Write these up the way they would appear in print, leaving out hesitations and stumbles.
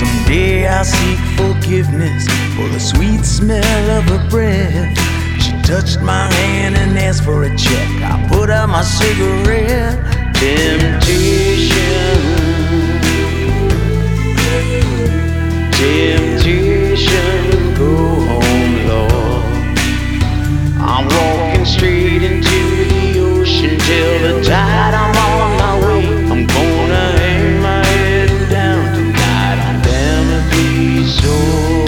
Someday I'll seek forgiveness for the sweet smell of her breath. She touched my hand and asked for a check. I put out my cigarette. Temptation, temptation, go home, Lord. I'm walking straight into the ocean till the tide. I'm on my way. I'm gonna hang my head down tonight on Damnably Shore.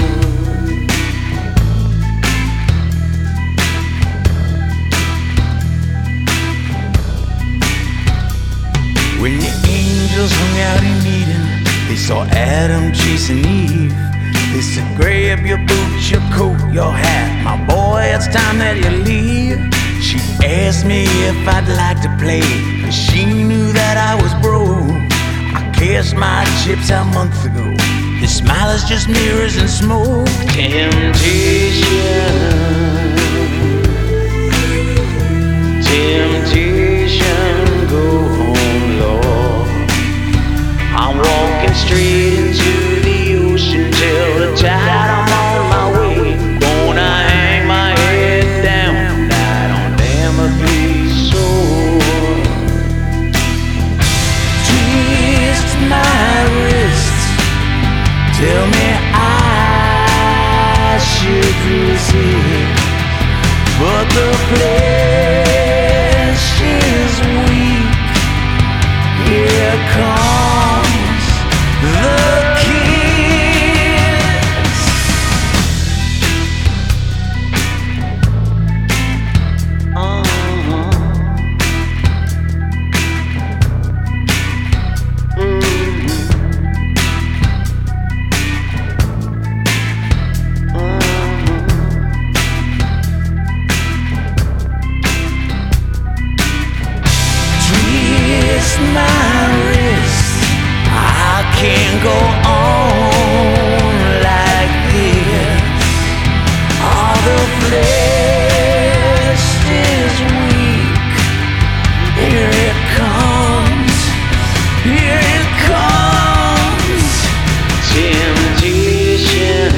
When the angels hung out in Eden, they saw Adam chasing Eve. They said, grab your boots, your coat, your hat. My boy, it's time that you leave. She asked me if I'd like to play, 'cause she knew that I was broke. I cashed my chips out months ago. This smile is just mirrors and smoke. Temptation, temptation, go home, Lord. I'm walking straight into the ocean till the tide. I'm on my way. Gonna hang my head down tonight on Damnably Shore. Twist my wrist, tell me I should resist, but the flesh is weak. Here comes the kiss. Twist my wrist, I can't go on like this. All the flesh is weak. Here it comes, here it comes. Temptation,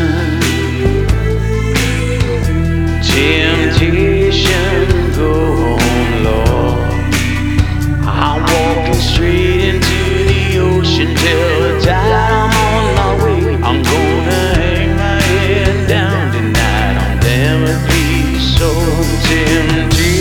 temptation, go home, Lord. I'm walking straight into the ocean till the tide. I'm on my way. I'm gonna hang my head down tonight on Damnably Shore. Temptation.